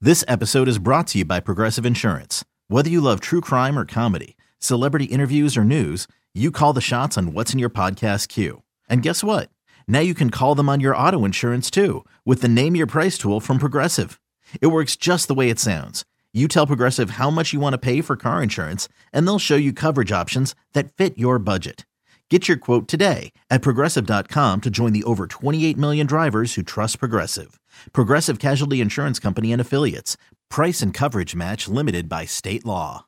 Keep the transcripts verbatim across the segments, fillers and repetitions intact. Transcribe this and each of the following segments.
This episode is brought to you by Progressive Insurance. Whether you love true crime or comedy, celebrity interviews or news, you call the shots on what's in your podcast queue. And guess what? Now you can call them on your auto insurance too with the Name Your Price tool from Progressive. It works just the way it sounds. You tell Progressive how much you want to pay for car insurance, and they'll show you coverage options that fit your budget. Get your quote today at progressive dot com to join the over twenty-eight million drivers who trust Progressive. Progressive Casualty Insurance Company and Affiliates. Price and coverage match limited by state law.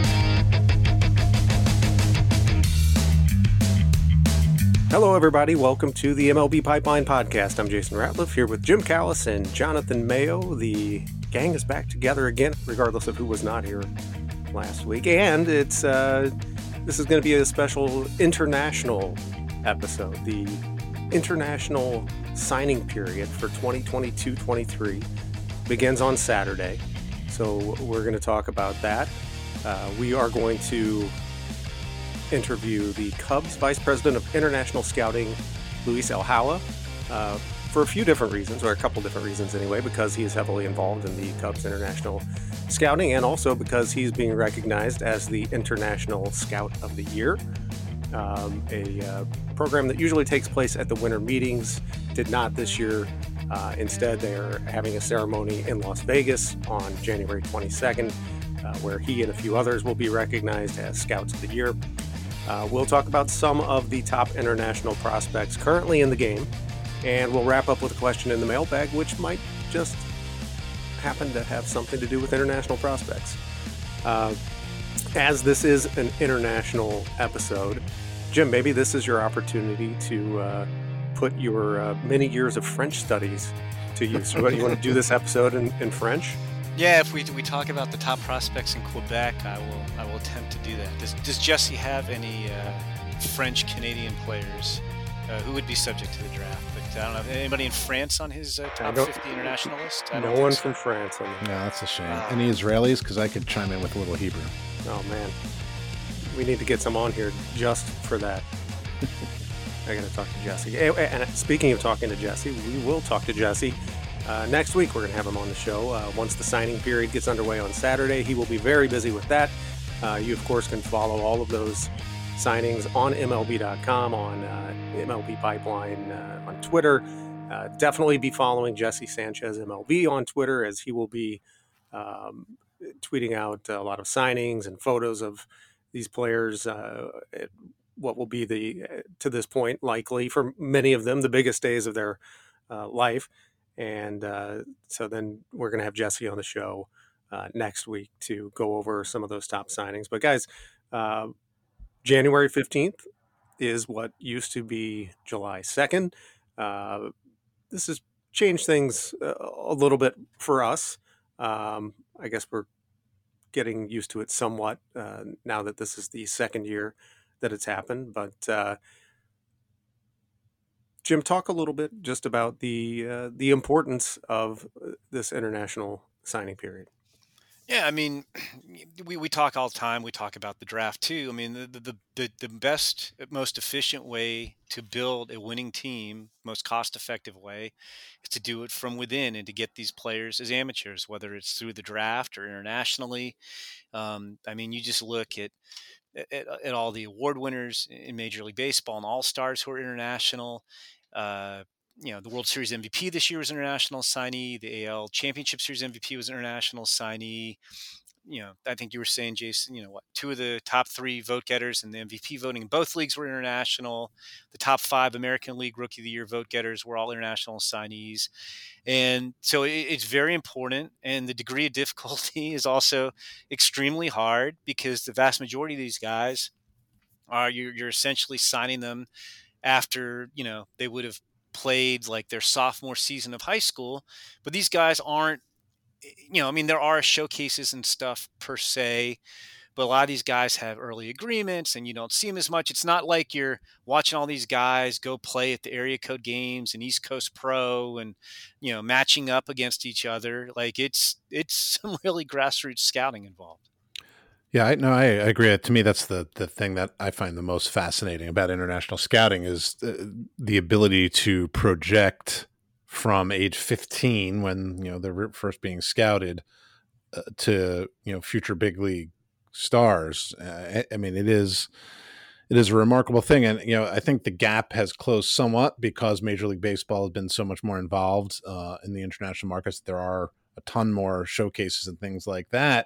Hello, everybody. Welcome to the M L B Pipeline Podcast. I'm Jason Ratliff here with Jim Callis and Jonathan Mayo. The gang is back together again, regardless of who was not here last week. And it's uh, this is going to be a special international episode. The international signing period for twenty twenty-two twenty-three begins on Saturday. So we're going to talk about that. Uh, we are going to interview the Cubs Vice President of International Scouting, Luis Elhaua, uh, for a few different reasons, or a couple different reasons anyway, because he is heavily involved in the Cubs International Scouting, and also because he's being recognized as the International Scout of the Year. Um, a uh, program that usually takes place at the winter meetings did not this year. Uh, instead, they're having a ceremony in Las Vegas on January twenty-second, uh, where he and a few others will be recognized as Scouts of the Year. Uh, we'll talk about some of the top international prospects currently in the game, and we'll wrap up with a question in the mailbag, which might just happen to have something to do with international prospects. Uh, as this is an international episode, Jim, maybe this is your opportunity to uh, put your uh, many years of French studies to use. What, you want to do this episode in, in French? Yeah, if we we talk about the top prospects in Quebec, I will I will attempt to do that. Does, does Jesse have any uh, French Canadian players uh, who would be subject to the draft? But I don't know. Anybody in France on his uh, top fifty international list? I no don't one so. from France. On No, that's a shame. Uh, Any Israelis? Because I could chime in with a little Hebrew. Oh man, we need to get some on here just for that. I got to talk to Jesse. And speaking of talking to Jesse, we will talk to Jesse. Uh, next week, we're going to have him on the show. Uh, once the signing period gets underway on Saturday, he will be very busy with that. Uh, you, of course, can follow all of those signings on M L B dot com, on uh, M L B Pipeline, uh, on Twitter. Uh, definitely be following Jesse Sanchez M L B on Twitter, as he will be um, tweeting out a lot of signings and photos of these players. Uh, at what will be the, to this point, likely for many of them, the biggest days of their uh, life. And uh, so then we're going to have Jesse on the show uh, next week to go over some of those top signings. But guys, uh, January fifteenth is what used to be July second. Uh, this has changed things a little bit for us. Um, I guess we're getting used to it somewhat uh, now that this is the second year that it's happened. But uh, Jim, talk a little bit just about the uh, the importance of this international signing period. Yeah, I mean, we, we talk all the time. We talk about the draft too. I mean, the the, the the best, most efficient way to build a winning team, most cost-effective way, is to do it from within and to get these players as amateurs, whether it's through the draft or internationally. Um, I mean, you just look at, at at all the award winners in Major League Baseball and All-Stars who are international. Uh, you know, the World Series M V P this year was an international signee. The A L Championship Series M V P was an international signee. You know, I think you were saying, Jason, you know, what, two of the top three vote getters in the M V P voting in both leagues were international. The top five American League Rookie of the Year vote getters were all international signees. And so it, it's very important. And the degree of difficulty is also extremely hard because the vast majority of these guys are, you're, you're essentially signing them after, you know, they would have played like their sophomore season of high school. But these guys aren't, you know, I mean, there are showcases and stuff per se, but a lot of these guys have early agreements and you don't see them as much. It's not like you're watching all these guys go play at the area code games and East Coast Pro and, you know, matching up against each other. Like it's, it's some really grassroots scouting involved. Yeah, I, no, I agree. To me, that's the the thing that I find the most fascinating about international scouting is the, the ability to project from age fifteen, when, you know, they're first being scouted, uh, to, you know, future big league stars. Uh, I, I mean, it is, it is a remarkable thing. And, you know, I think the gap has closed somewhat because Major League Baseball has been so much more involved uh, in the international markets. There are a ton more showcases and things like that.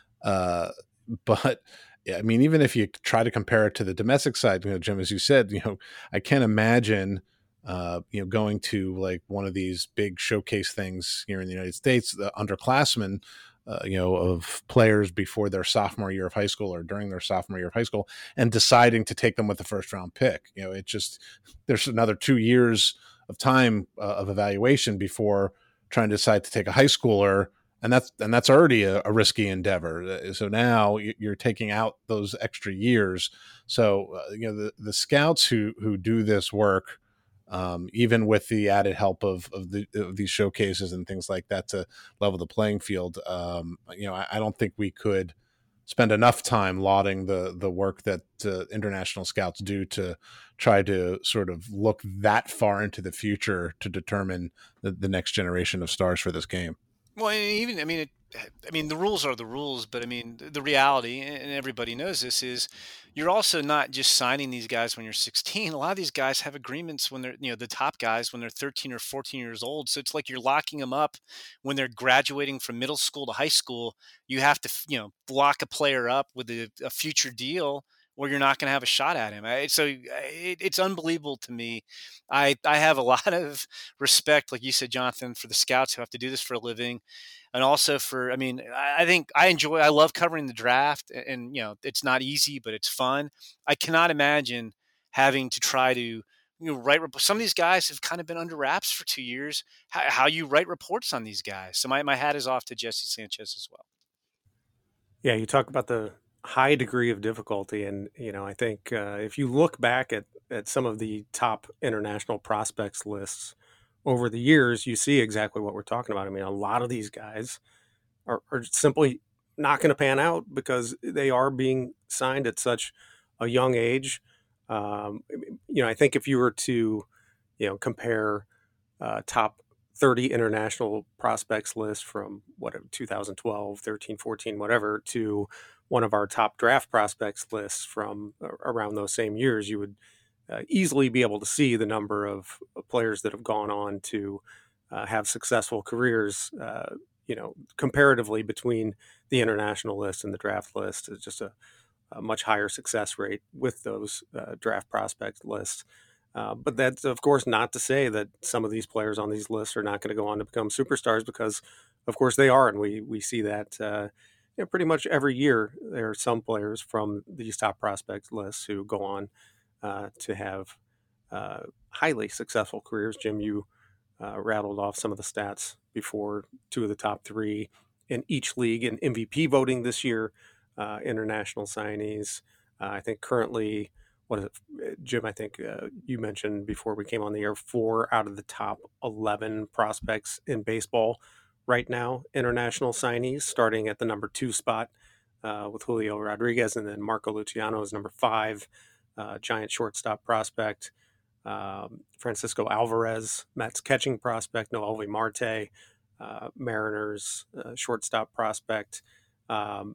Uh, but yeah, I mean, even if you try to compare it to the domestic side, you know, Jim, as you said, you know, I can't imagine, uh, you know, going to like one of these big showcase things here in the United States, the underclassmen, uh, you know, of players before their sophomore year of high school or during their sophomore year of high school, and deciding to take them with the first round pick. You know, it just, there's another two years of time uh, of evaluation before trying to decide to take a high schooler. And that's, and that's already a, a risky endeavor. So now you're taking out those extra years. So, uh, you know, the, the scouts who, who do this work, um, even with the added help of, of, the, of these showcases and things like that to level the playing field, um, you know, I, I don't think we could spend enough time lauding the, the work that uh, international scouts do to try to sort of look that far into the future to determine the, the next generation of stars for this game. Well, and even, I mean, it, I mean, the rules are the rules, but I mean, the reality, and everybody knows this, is you're also not just signing these guys when you're sixteen. A lot of these guys have agreements when they're, you know, the top guys when they're thirteen or fourteen years old. So it's like you're locking them up when they're graduating from middle school to high school. You have to, you know, lock a player up with a, a future deal, or you're not going to have a shot at him. I, so it, it's unbelievable to me. I, I have a lot of respect, like you said, Jonathan, for the scouts who have to do this for a living. And also for, I mean, I think I enjoy, I love covering the draft, and, and, you know, it's not easy, but it's fun. I cannot imagine having to try to, you know, write, some of these guys have kind of been under wraps for two years, how, how you write reports on these guys. So my, my hat is off to Jesse Sanchez as well. Yeah, you talk about the high degree of difficulty. And, you know, I think uh, if you look back at, at some of the top international prospects lists over the years, you see exactly what we're talking about. I mean, a lot of these guys are, are simply not going to pan out because they are being signed at such a young age. Um, you know, I think if you were to, you know, compare uh, top thirty international prospects list from what, two thousand twelve, thirteen, fourteen, whatever, to one of our top draft prospects lists from around those same years, you would uh, easily be able to see the number of players that have gone on to uh, have successful careers, uh, you know, comparatively between the international list and the draft list. It's just a, a much higher success rate with those uh, draft prospect lists. Uh, but that's, of course, not to say that some of these players on these lists are not going to go on to become superstars, because, of course, they are. And we, we see that uh, you know, pretty much every year. There are some players from these top prospect lists who go on uh, to have uh, highly successful careers. Jim, you uh, rattled off some of the stats before, two of the top three in each league in M V P voting this year, uh, international signees. Uh, I think currently, what is it, Jim, I think uh, you mentioned before we came on the air, four out of the top eleven prospects in baseball right now, international signees, starting at the number two spot uh, with Julio Rodriguez, and then Marco Luciano is number five, uh, giant shortstop prospect. Um, Francisco Alvarez, Mets catching prospect. Noelvi Marte, uh, Mariners uh, shortstop prospect. Um,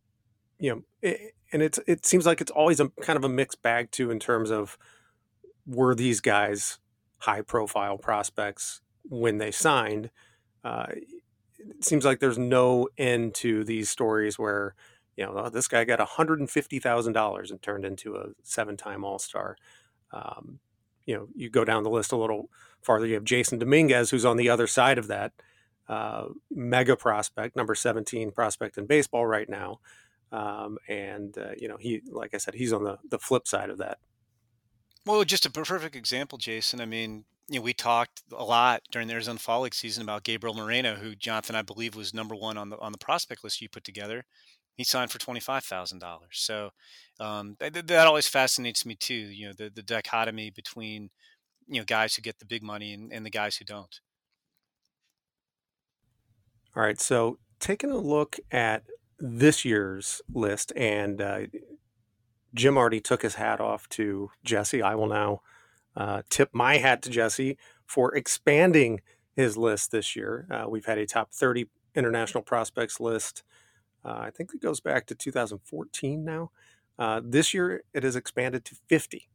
you know, it, and it's it seems like it's always a kind of a mixed bag too, in terms of, were these guys high profile prospects when they signed? Uh, it seems like there's no end to these stories where, you know, oh, this guy got one hundred fifty thousand dollars and turned into a seven-time All-Star. Um, you know, you go down the list a little farther, you have Jason Dominguez, who's on the other side of that, uh, mega prospect, number seventeen prospect in baseball right now. Um, and, uh, you know, he, like I said, he's on the, the flip side of that. Well, just a perfect example, Jason. I mean, you know, we talked a lot during the Arizona Fall League season about Gabriel Moreno, who, Jonathan, I believe was number one on the on the prospect list you put together. He signed for twenty-five thousand dollars. So um, that, that always fascinates me too. You know, the, the dichotomy between, you know, guys who get the big money and, and the guys who don't. All right. So taking a look at this year's list, and uh, Jim already took his hat off to Jesse. I will now uh, tip my hat to Jesse for expanding his list this year. Uh, we've had a top thirty international prospects list. Uh, I think it goes back to two thousand fourteen now. Uh, this year, it has expanded to fifty.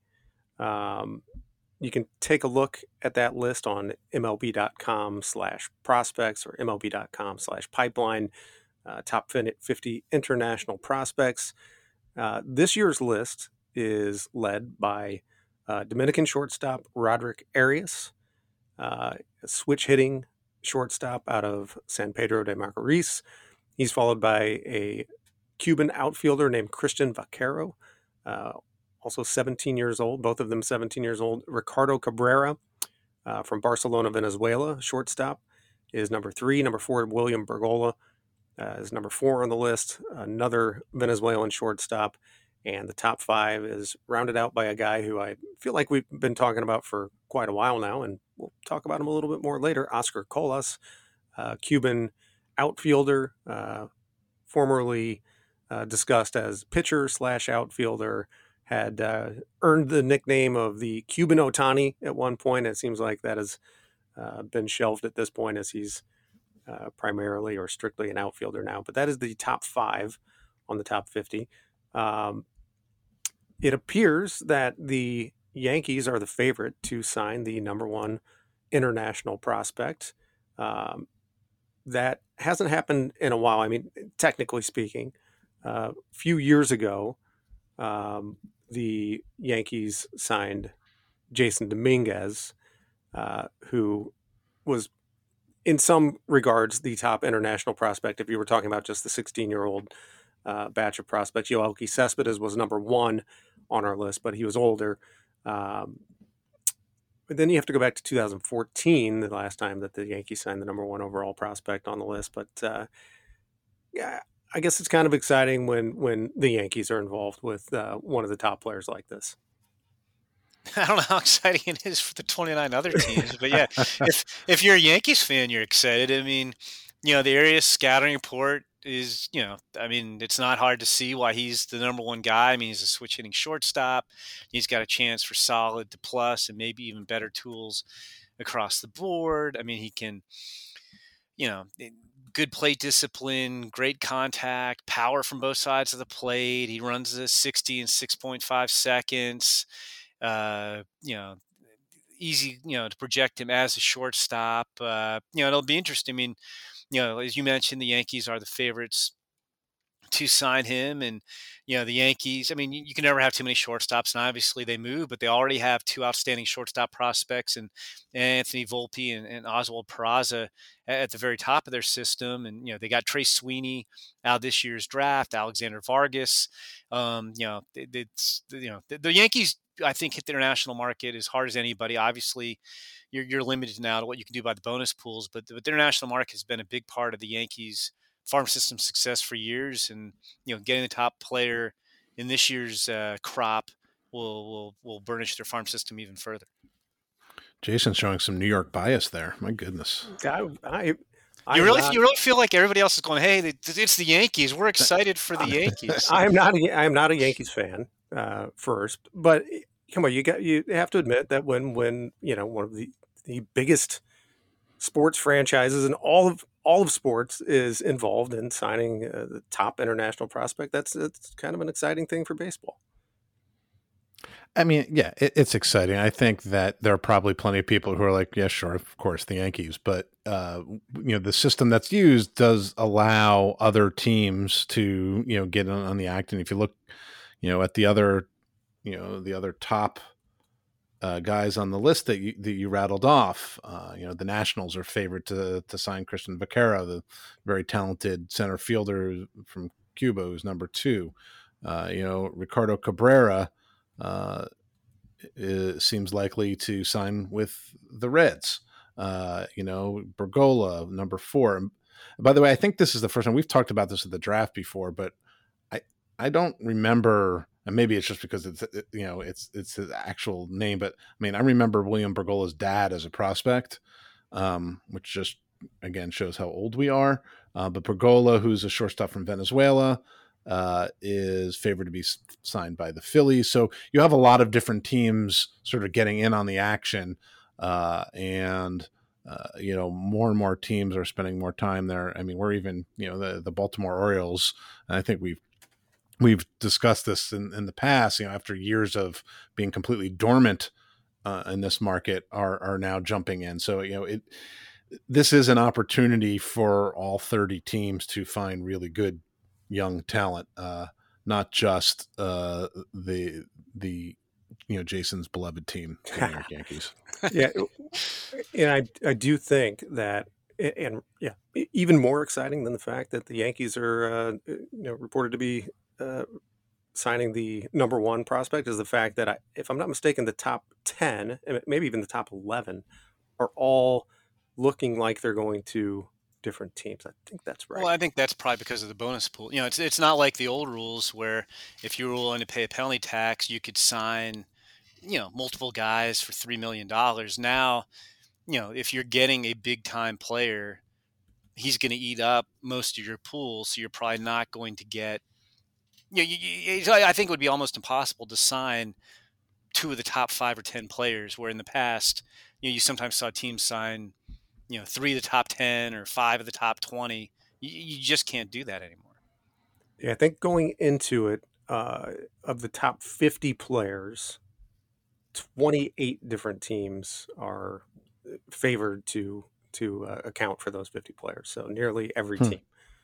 Um, you can take a look at that list on MLB.com slash prospects or MLB.com slash pipeline, uh, top fifty international prospects. Uh, this year's list is led by uh, Dominican shortstop Roderick Arias, uh, a switch hitting shortstop out of San Pedro de Macorís. He's followed by a Cuban outfielder named Christian Vaquero, uh, also seventeen years old, both of them seventeen years old. Ricardo Cabrera uh, from Barcelona, Venezuela, shortstop, is number three. Number four, William Bergolla uh, is number four on the list, another Venezuelan shortstop. And the top five is rounded out by a guy who I feel like we've been talking about for quite a while now, and we'll talk about him a little bit more later, Oscar Colas, uh, Cuban outfielder, uh, formerly uh, discussed as pitcher slash outfielder, had uh, earned the nickname of the Cuban Ohtani at one point. It seems like that has uh, been shelved at this point, as he's uh, primarily or strictly an outfielder now. But that is the top five on the top fifty. Um, it appears that the Yankees are the favorite to sign the number one international prospect. Um, that hasn't happened in a while. I mean, technically speaking, a uh, few years ago, um, the Yankees signed Jason Dominguez, uh, who was in some regards the top international prospect. If you were talking about just the sixteen-year-old uh, batch of prospects, Yoelqui Cespedes was number one on our list, but he was older. Um, but then you have to go back to two thousand fourteen, the last time that the Yankees signed the number one overall prospect on the list. But uh, yeah, I guess it's kind of exciting when when the Yankees are involved with uh, one of the top players like this. I don't know how exciting it is for the twenty-nine other teams, but yeah, if if you're a Yankees fan, you're excited. I mean, you know, the Arias scouting report is, you know, I mean, it's not hard to see why he's the number one guy. I mean, he's a switch hitting shortstop. He's got a chance for solid to plus and maybe even better tools across the board. I mean, he can, you know, good plate discipline, great contact, power from both sides of the plate. He runs a sixty in six point five seconds. Uh, you know, easy, you know, to project him as a shortstop. Uh, you know, it'll be interesting. I mean, you know, as you mentioned, the Yankees are the favorites to sign him. And, you know, the Yankees, I mean, you, you can never have too many shortstops, and obviously they move, but they already have two outstanding shortstop prospects, and Anthony Volpe and, and Oswald Peraza at the very top of their system. And, you know, they got Trey Sweeney out of this year's draft, Alexander Vargas. Um, you know, it, it's, you know, the, the Yankees, I think, hit the international market as hard as anybody. Obviously, you're, you're limited now to what you can do by the bonus pools, but the, but the international market has been a big part of the Yankees farm system success for years. And, you know, getting the top player in this year's uh, crop will, will, will burnish their farm system even further. Jason's showing some New York bias there. My goodness. I, I, I you really, not, you really feel like everybody else is going, hey, it's the Yankees. We're excited for the Yankees. I am not, a, I am not a Yankees fan uh, first, but come on, you got, you have to admit that when, when, you know, one of the, the biggest sports franchises in all of, all of sports is involved in signing uh, the top international prospect, that's, that's kind of an exciting thing for baseball. I mean, yeah, it, it's exciting. I think that there are probably plenty of people who are like, yeah, sure, of course, the Yankees. But, uh, you know, the system that's used does allow other teams to, you know, get on, on the act. And if you look, you know, at the other, you know, the other top uh, guys on the list that you, that you rattled off, uh, you know, the Nationals are favored to to sign Christian Vaquero, the very talented center fielder from Cuba, who's number two. Uh, you know, Ricardo Cabrera uh, is, seems likely to sign with the Reds. Uh, you know, Bergolla, number four. And by the way, I think this is the first time we've talked about this at the draft before, but I I don't remember. And maybe it's just because it's, you know, it's, it's his actual name, but I mean, I remember William Bergolla's dad as a prospect, um, which just, again, shows how old we are. Uh, but Bergolla, who's a shortstop from Venezuela, uh, is favored to be signed by the Phillies. So you have a lot of different teams sort of getting in on the action. Uh, and, uh, you know, more and more teams are spending more time there. I mean, we're even, you know, the, the Baltimore Orioles, and I think we've, we've discussed this in, in the past, you know, after years of being completely dormant uh, in this market are, are now jumping in. So, you know, it, this is an opportunity for all thirty teams to find really good young talent, uh, not just uh, the, the, you know, Jason's beloved team, the New York Yankees. Yeah. And I, I do think that, and yeah, even more exciting than the fact that the Yankees are, uh, you know, reported to be uh, signing the number one prospect is the fact that, I, if I'm not mistaken, the top ten, and maybe even the top eleven, are all looking like they're going to different teams. I think that's right. Well, I think that's probably because of the bonus pool. You know, it's it's not like the old rules where if you were willing to pay a penalty tax, you could sign, you know, multiple guys for three million dollars. Now, you know, if you're getting a big time player, he's going to eat up most of your pool, so you're probably not going to get. You know, you, you, I think it would be almost impossible to sign two of the top five or ten players. Where in the past, you know, you sometimes saw teams sign, you know, three of the top ten or five of the top twenty. You, you just can't do that anymore. Yeah, I think going into it, uh, of the top fifty players, twenty-eight different teams are favored to to uh, account for those fifty players. So nearly every Hmm. team.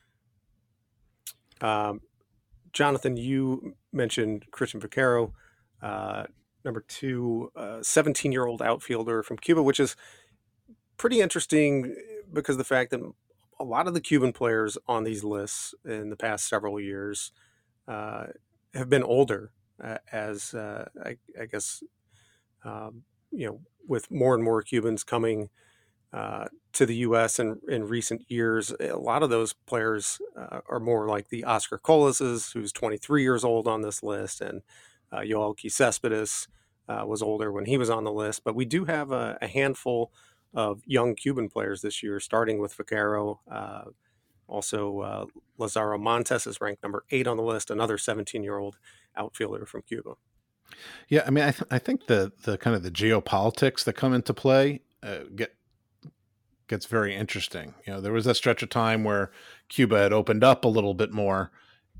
Um, Jonathan, you mentioned Christian Vaquero, uh, number two, uh, seventeen-year-old outfielder from Cuba, which is pretty interesting because of the fact that a lot of the Cuban players on these lists in the past several years uh, have been older, uh, as uh, I, I guess, um, you know, with more and more Cubans coming uh, to the U S in, in recent years, a lot of those players uh, are more like the Oscar Colases, who's twenty-three years old on this list, and uh, Yoelqui Cespedes uh, was older when he was on the list. But we do have a, a handful of young Cuban players this year, starting with Vaquero. Uh, also, uh, Lazaro Montes is ranked number eight on the list, another seventeen-year-old outfielder from Cuba. Yeah, I mean, I, th- I think the the kind of the geopolitics that come into play uh, get gets very interesting. You know, there was a stretch of time where Cuba had opened up a little bit more,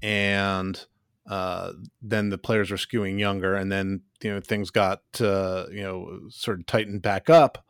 and uh, then the players were skewing younger, and then you know things got uh, you know sort of tightened back up.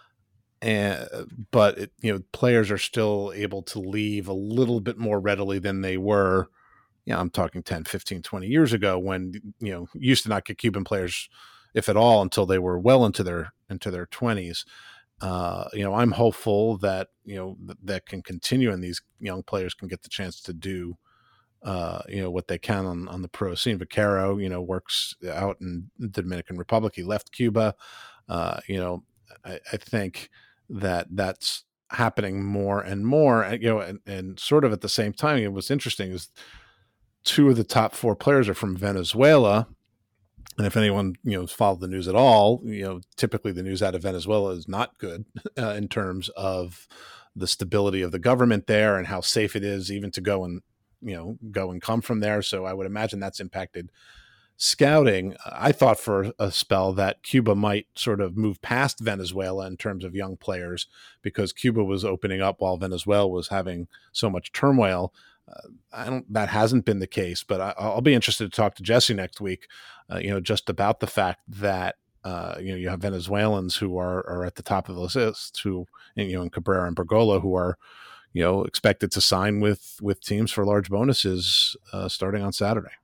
And but it, you know, players are still able to leave a little bit more readily than they were. You know, I'm talking ten, fifteen, twenty years ago when, you know, used to not get Cuban players, if at all, until they were well into their into their twenties. Uh, you know, I'm hopeful that, you know, th- that can continue and these young players can get the chance to do, uh, you know, what they can on, on the pro scene. Vaquero, you know, works out in the Dominican Republic. He left Cuba. Uh, you know, I, I think that that's happening more and more, you know, and, and sort of at the same time, it was interesting is two of the top four players are from Venezuela. And if anyone, you know, followed the news at all, you know, typically the news out of Venezuela is not good uh, in terms of the stability of the government there and how safe it is even to go and, you know, go and come from there. So I would imagine that's impacted scouting. I thought for a spell that Cuba might sort of move past Venezuela in terms of young players because Cuba was opening up while Venezuela was having so much turmoil. Uh, I don't. That hasn't been the case, but I, I'll be interested to talk to Jesse next week. Uh, you know, just about the fact that uh, you know you have Venezuelans who are are at the top of the list, who you know, in Cabrera and Bergola, who are you know expected to sign with with teams for large bonuses uh, starting on Saturday.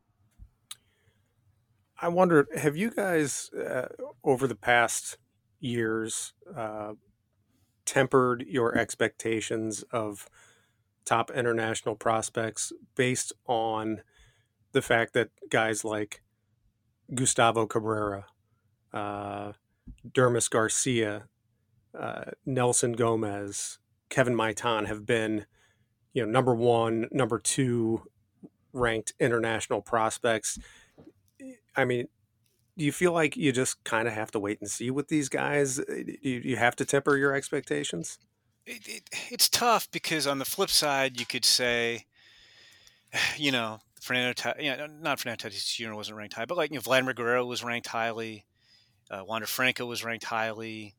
I wonder, have you guys uh, over the past years uh, tempered your expectations of top international prospects based on the fact that guys like Gustavo Cabrera, uh, Dermis Garcia, uh, Nelson Gomez, Kevin Maitan have been, you know, number one, number two ranked international prospects? I mean, do you feel like you just kind of have to wait and see with these guys? You, you have to temper your expectations? It, it, it's tough because on the flip side, you could say, you know, Fernando, Ta- you know, not Fernando Tatis Junior wasn't ranked high, but like, you know, Vladimir Guerrero was ranked highly. Uh, Wander Franco was ranked highly.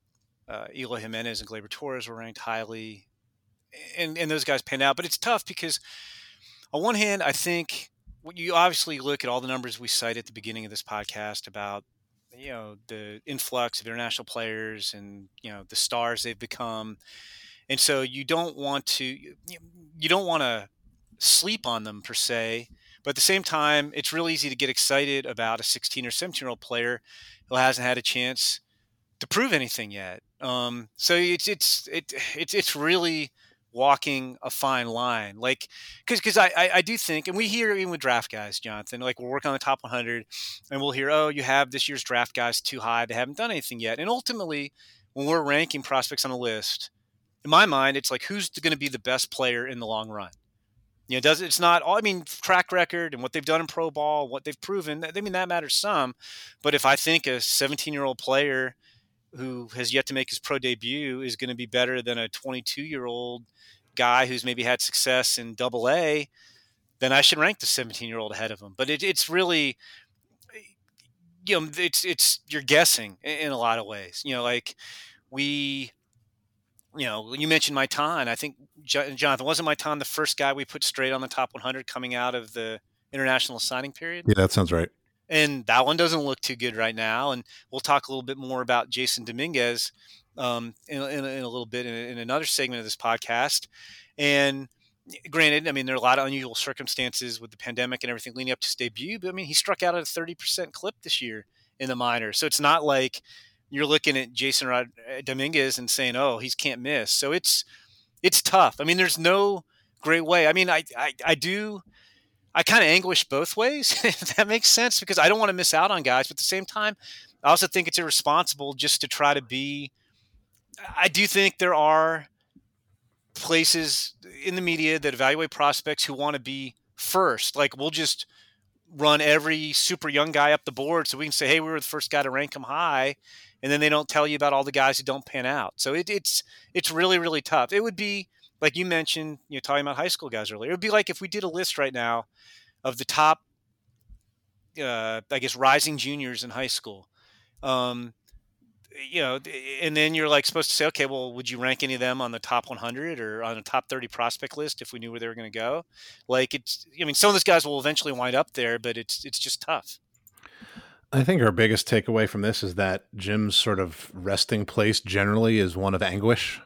uh, Eloy Jimenez and Gleyber Torres were ranked highly, and, and those guys panned out. But it's tough because on one hand, I think when you obviously look at all the numbers we cite at the beginning of this podcast about, you know, the influx of international players and, you know, the stars they've become. And so you don't want to, you don't want to sleep on them per se, but at the same time, it's real easy to get excited about a sixteen or seventeen year old player who hasn't had a chance to prove anything yet. Um, so it's, it's, it, it's, it's really walking a fine line. Like, cause, cause I, I, I do think, and we hear even with draft guys, Jonathan, like we're working on the top one hundred and we'll hear, oh, you have this year's draft guys too high. They haven't done anything yet. And ultimately when we're ranking prospects on a list, in my mind, it's like, who's going to be the best player in the long run? You know, does it's not all, I mean, track record and what they've done in pro ball, what they've proven, I mean, that matters some. But if I think a seventeen year old player who has yet to make his pro debut is going to be better than a twenty-two year old guy who's maybe had success in double A, then I should rank the seventeen year old ahead of him. But it, it's really, you know, it's, it's, you're guessing in a lot of ways, you know, like we, you know, you mentioned Maitan. I think, Jonathan, wasn't Maitan the first guy we put straight on the top one hundred coming out of the international signing period? Yeah, that sounds right. And that one doesn't look too good right now. And we'll talk a little bit more about Jason Dominguez um, in, in, in a little bit in, in another segment of this podcast. And granted, I mean, there are a lot of unusual circumstances with the pandemic and everything leading up to his debut. But, I mean, he struck out at a thirty percent clip this year in the minors. So it's not like you're looking at Jason Rod- Dominguez and saying, oh, he can't miss. So it's it's tough. I mean, there's no great way. I mean, I I, I do – I kind of anguish both ways, if that makes sense, because I don't want to miss out on guys. But at the same time, I also think it's irresponsible just to try to be – I do think there are places in the media that evaluate prospects who want to be first. Like, we'll just run every super young guy up the board so we can say, hey, we were the first guy to rank him high. And then they don't tell you about all the guys who don't pan out. So it, it's it's really, really tough. It would be, like you mentioned, you know, talking about high school guys earlier, it would be like if we did a list right now of the top, uh, I guess, rising juniors in high school. Um, you know, and then you're like supposed to say, okay, well, would you rank any of them on the top one hundred or on the top thirty prospect list if we knew where they were going to go? Like, it's, I mean, some of those guys will eventually wind up there, but it's it's just tough. I think our biggest takeaway from this is that Jim's sort of resting place generally is one of anguish.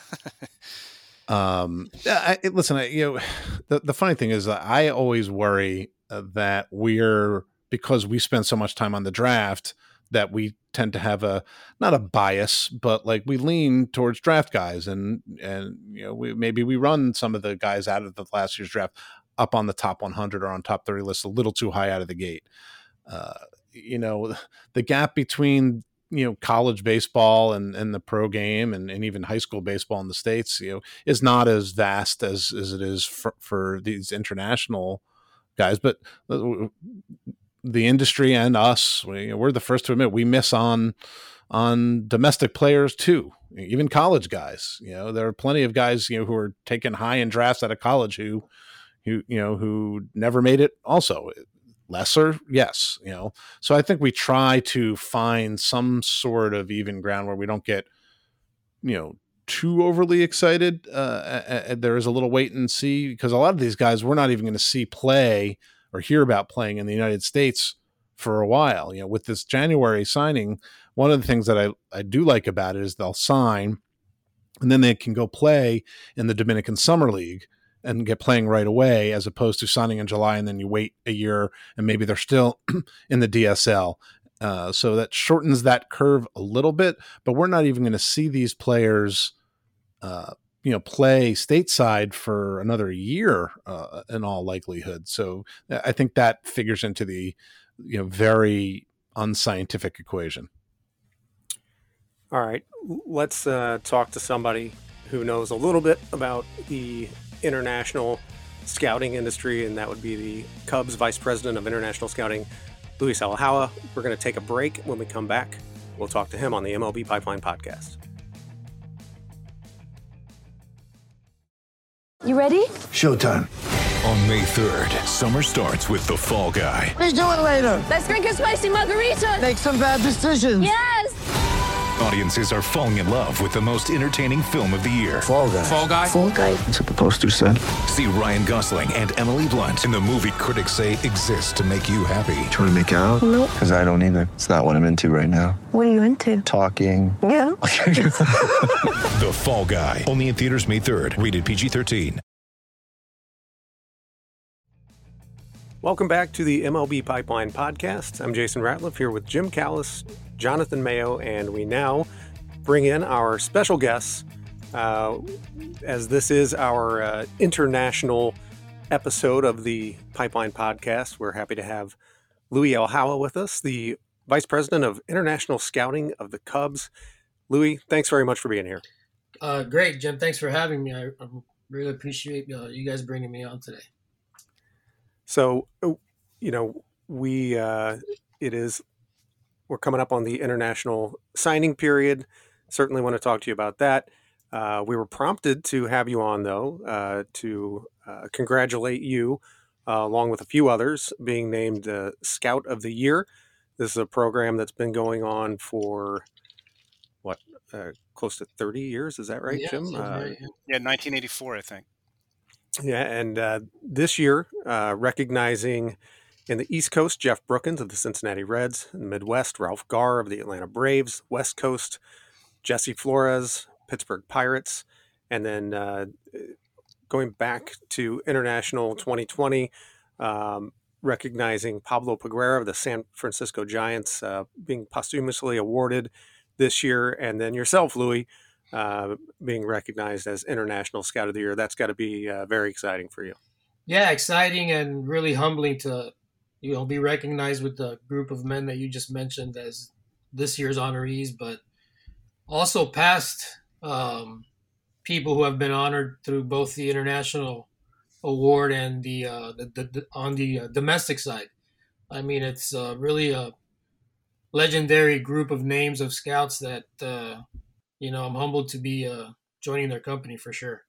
um, I, listen, I, you know, the, the funny thing is that I always worry uh, that we're, because we spend so much time on the draft, that we tend to have a, not a bias, but like we lean towards draft guys and, and, you know, we, maybe we run some of the guys out of the last year's draft up on the top one hundred or on top thirty lists a little too high out of the gate. Uh, you know, the gap between, you know, college baseball and, and the pro game and, and even high school baseball in the States, you know, is not as vast as, as it is for, for these international guys. But the industry and us, we, you know, we're the first to admit we miss on, on domestic players too, even college guys. You know, there are plenty of guys, you know, who are taken high in drafts out of college who, who, you know, who never made it also. Lesser, yes, you know. So I think we try to find some sort of even ground where we don't get, you know, too overly excited. Uh, there is a little wait and see, because a lot of these guys we're not even going to see play or hear about playing in the United States for a while. You know, with this January signing, one of the things that I, I do like about it is they'll sign and then they can go play in the Dominican Summer League and get playing right away, as opposed to signing in July and then you wait a year and maybe they're still in the D S L. Uh, so that shortens that curve a little bit, but we're not even going to see these players, uh, you know, play stateside for another year uh, in all likelihood. So I think that figures into the, you know, very unscientific equation. All right, let's uh, talk to somebody who knows a little bit about the international scouting industry, and that would be the Cubs Vice President of International Scouting, Luis Alhawa. We're going to take a break. When we come back, we'll talk to him on the M L B Pipeline Podcast. You ready? Showtime. On May third, summer starts with The Fall Guy. Let's do it later. Let's drink a spicy margarita. Make some bad decisions. Yes! Audiences are falling in love with the most entertaining film of the year. Fall Guy. Fall Guy? Fall Guy. That's what the poster said. See Ryan Gosling and Emily Blunt in the movie critics say exists to make you happy. Trying to make it out? Nope. Because I don't either. It's not what I'm into right now. What are you into? Talking. Yeah. The Fall Guy. Only in theaters May third. Rated P G thirteen. Welcome back to the M L B Pipeline Podcast. I'm Jason Ratliff here with Jim Callis, Jonathan Mayo, and we now bring in our special guests, uh, as this is our uh, international episode of the Pipeline Podcast. We're happy to have Louis Alhalla with us, the Vice President of International Scouting of the Cubs. Louis, thanks very much for being here. Uh, great, Jim. Thanks for having me. I, I really appreciate uh, you guys bringing me on today. So, you know, we, uh, it is, we're coming up on the international signing period. Certainly want to talk to you about that. Uh, we were prompted to have you on, though, uh, to uh, congratulate you, uh, along with a few others, being named uh, Scout of the Year. This is a program that's been going on for, what, uh, close to thirty years? Is that right, Yeah, Jim? sounds Uh, right, yeah. Yeah, nineteen eighty-four, I think. Yeah, and uh, this year, uh, recognizing in the East Coast, Jeff Brookins of the Cincinnati Reds, in the Midwest, Ralph Garr of the Atlanta Braves, West Coast, Jesse Flores, Pittsburgh Pirates, and then uh, going back to International twenty twenty, um, recognizing Pablo Peguera of the San Francisco Giants, uh, being posthumously awarded this year, and then yourself, Louis, uh, being recognized as International Scout of the Year. That's got to be uh, very exciting for you. Yeah, exciting and really humbling to, you know, be recognized with the group of men that you just mentioned as this year's honorees, but also past um, people who have been honored through both the international award and the, uh, the, the, the on the uh, domestic side. I mean, it's uh, really a legendary group of names of scouts that, uh, you know, I'm humbled to be uh, joining their company for sure.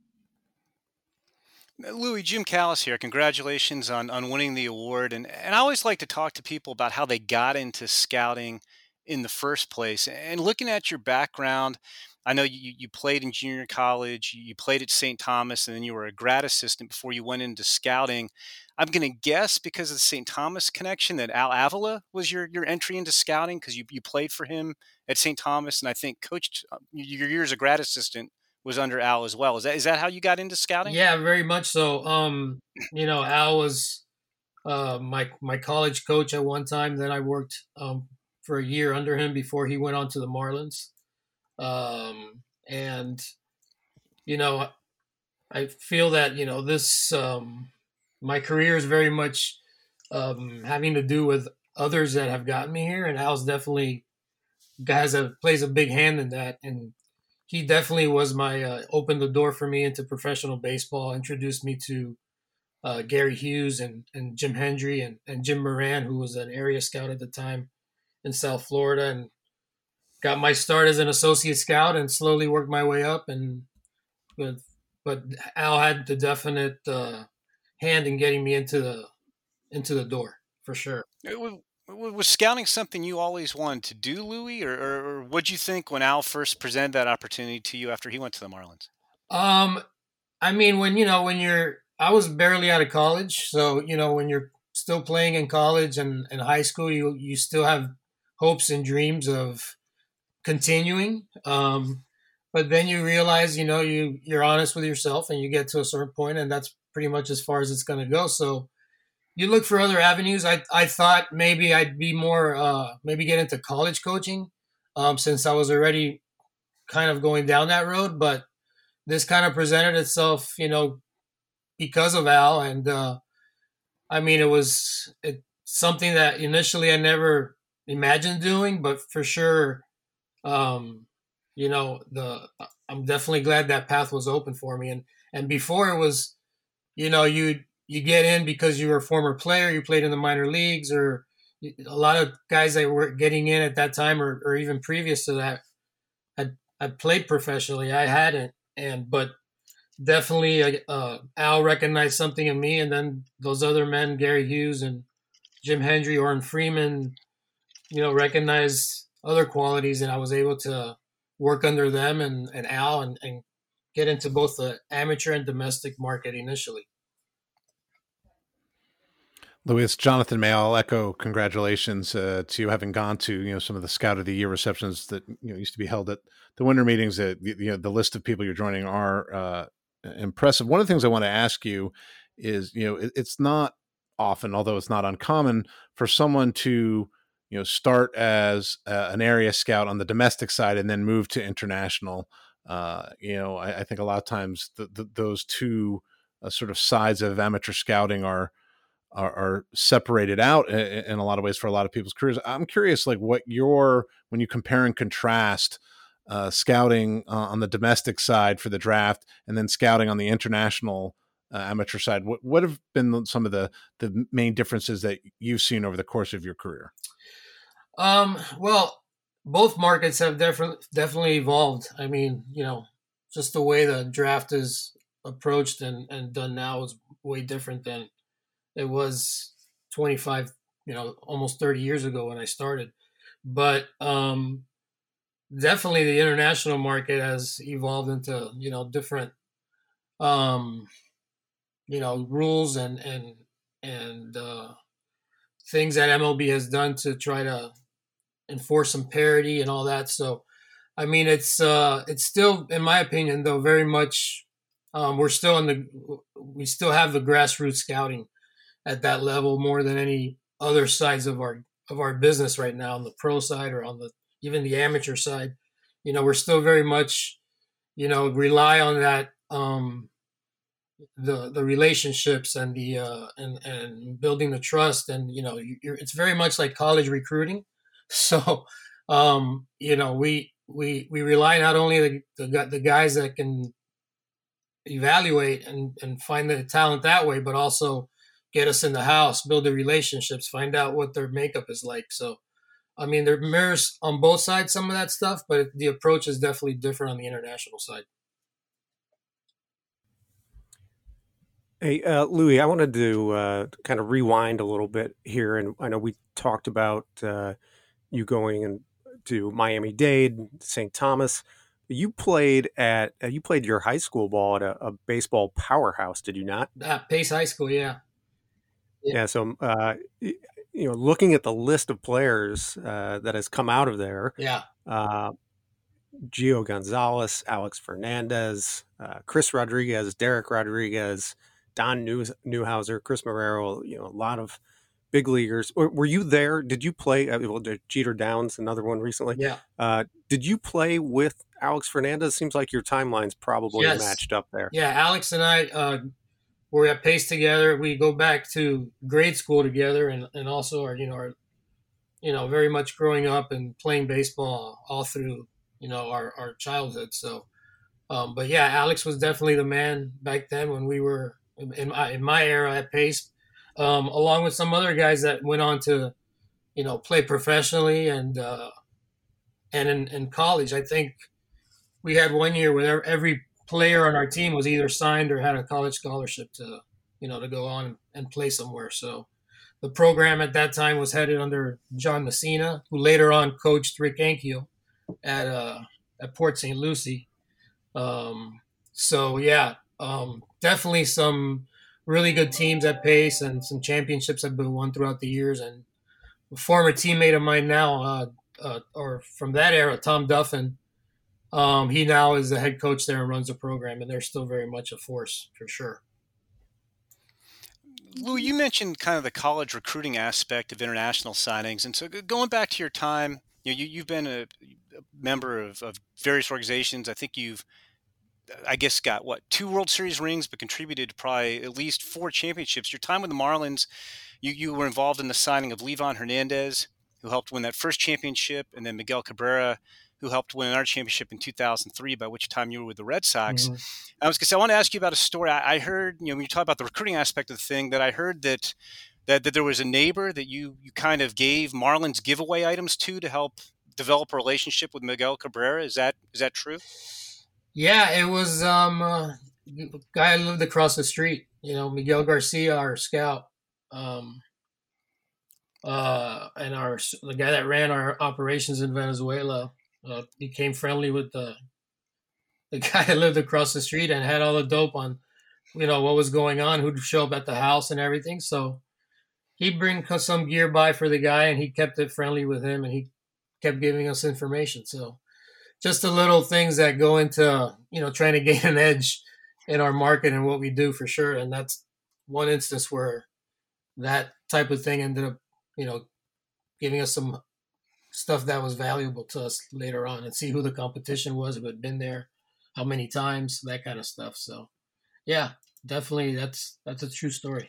Louis, Jim Callis here. Congratulations on, on winning the award. And, and I always like to talk to people about how they got into scouting in the first place. And looking at your background, I know you, you played in junior college, you played at Saint Thomas, and then you were a grad assistant before you went into scouting. I'm going to guess because of the Saint Thomas connection that Al Avila was your, your entry into scouting because you, you played for him at Saint Thomas, and I think coached your year as a grad assistant was under Al as well. Is that is that how you got into scouting? Yeah, very much so. Um, you know, Al was uh, my my college coach at one time. Then I worked um, for a year under him before he went on to the Marlins. Um, and you know, I feel that you know this um, my career is very much um, having to do with others that have gotten me here, and Al's definitely has a plays a big hand in that, and he definitely was my uh, opened the door for me into professional baseball, introduced me to uh, Gary Hughes and, and Jim Hendry and, and Jim Moran, who was an area scout at the time in South Florida, and got my start as an associate scout and slowly worked my way up. And but, but Al had the definite uh, hand in getting me into the into the door for sure. Was scouting something you always wanted to do, Louis, or, or what'd you think when Al first presented that opportunity to you after he went to the Marlins? Um, I mean, when, you know, when you're, I was barely out of college. So, you know, when you're still playing in college and, and high school, you, you still have hopes and dreams of continuing. Um, but then you realize, you know, you, you're honest with yourself and you get to a certain point, and that's pretty much as far as it's going to go. So, you look for other avenues. I I thought maybe I'd be more, uh, maybe get into college coaching um, since I was already kind of going down that road. But this kind of presented itself, you know, because of Al. And uh, I mean, it was it, something that initially I never imagined doing, but for sure, um, you know, the I'm definitely glad that path was open for me. And and before it was, you know, you'd, you get in because you were a former player, you played in the minor leagues, or a lot of guys that were getting in at that time or, or even previous to that had, had played professionally. I hadn't. And, but definitely uh, Al recognized something in me. And then those other men, Gary Hughes and Jim Hendry, Orrin Freeman, you know, recognized other qualities, and I was able to work under them and, and Al and, and get into both the amateur and domestic market initially. Louis, Jonathan Mayo, I'll echo congratulations uh, to you having gone to, you know, some of the Scout of the Year receptions that, you know, used to be held at the winter meetings. That, you know, the list of people you're joining are uh, impressive. One of the things I want to ask you is, you know, it, it's not often, although it's not uncommon, for someone to, you know, start as uh, an area scout on the domestic side and then move to international. Uh, you know, I, I think a lot of times the, the, those two uh, sort of sides of amateur scouting are, are, are separated out in, in a lot of ways for a lot of people's careers. I'm curious, like what your, when you compare and contrast uh, scouting uh, on the domestic side for the draft and then scouting on the international uh, amateur side, what, what have been some of the, the main differences that you've seen over the course of your career? Um, well, both markets have definitely, definitely evolved. I mean, you know, just the way the draft is approached and, and done now is way different than it was twenty-five, you know, almost thirty years ago when I started. But um, definitely the international market has evolved into, you know, different, um, you know, rules and, and, and uh, things that M L B has done to try to enforce some parity and all that. So, I mean, it's, uh, it's still, in my opinion, though, very much, um, we're still in the, we still have the grassroots scouting at that level more than any other sides of our of our business right now, on the pro side or on the even the amateur side. You know, we're still very much, you know, rely on that um, the the relationships and the uh, and and building the trust, and you know, you're, it's very much like college recruiting. So, um, you know, we we we rely not only the the, the guys that can evaluate and and find the talent that way, but also get us in the house, build the relationships, find out what their makeup is like. So, I mean, there mirrors on both sides some of that stuff, but the approach is definitely different on the international side. Hey, uh, Louis, I wanted to uh, kind of rewind a little bit here. And I know we talked about uh, you going in, to Miami-Dade, Saint Thomas. You played at, uh, you played your high school ball at a, a baseball powerhouse, did you not? Ah, Pace High School, yeah. Yeah, yeah so, uh, you know, looking at the list of players uh, that has come out of there, yeah, uh, Gio Gonzalez, Alex Fernandez, uh, Chris Rodriguez, Derek Rodriguez, Don New- Newhouser, Chris Marrero, you know, a lot of big leaguers. Were, were you there? Did you play? Uh, well, Jeter Downs, another one recently. Yeah. Uh, did you play with Alex Fernandez? Seems like your timelines probably yes. matched up there. Yeah, Alex and I uh, were at Pace together. We go back to grade school together, and, and also are you know are you know very much growing up and playing baseball all through you know our, our childhood. So, um, but yeah, Alex was definitely the man back then when we were in my in my era at Pace. Um, along with some other guys that went on to, you know, play professionally and uh, and in, in college. I think we had one year where every player on our team was either signed or had a college scholarship to, you know, to go on and play somewhere. So the program at that time was headed under John Messina, who later on coached Rick Ankiel at uh, at Port Saint Lucie. Um, so yeah, um, definitely some really good teams at Pace and some championships have been won throughout the years. And a former teammate of mine now, uh, uh, or from that era, Tom Duffin, um, he now is the head coach there and runs the program, and they're still very much a force for sure. Lou, you mentioned kind of the college recruiting aspect of international signings. And so going back to your time, you know, you, you've been a, a member of, of various organizations. I think you've, I guess, got what, two World Series rings, but contributed to probably at least four championships. Your time with the Marlins, you, you were involved in the signing of Livan Hernandez, who helped win that first championship, and then Miguel Cabrera, who helped win another championship in two thousand three, by which time you were with the Red Sox. Mm-hmm. I was going to say, I want to ask you about a story. I, I heard, you know, when you talk about the recruiting aspect of the thing, that I heard that that, that there was a neighbor that you, you kind of gave Marlins giveaway items to to help develop a relationship with Miguel Cabrera. Is that is that true? Yeah, it was um, uh, a guy who lived across the street. You know, Miguel Garcia, our scout. Um, uh, and our the guy that ran our operations in Venezuela uh, became friendly with the the guy that lived across the street and had all the dope on, you know, what was going on, who'd show up at the house and everything. So he'd bring some gear by for the guy, and he kept it friendly with him, and he kept giving us information. So just the little things that go into, you know, trying to gain an edge in our market and what we do for sure. And that's one instance where that type of thing ended up, you know, giving us some stuff that was valuable to us later on, and see who the competition was, who had been there, how many times, that kind of stuff. So yeah, definitely that's that's a true story.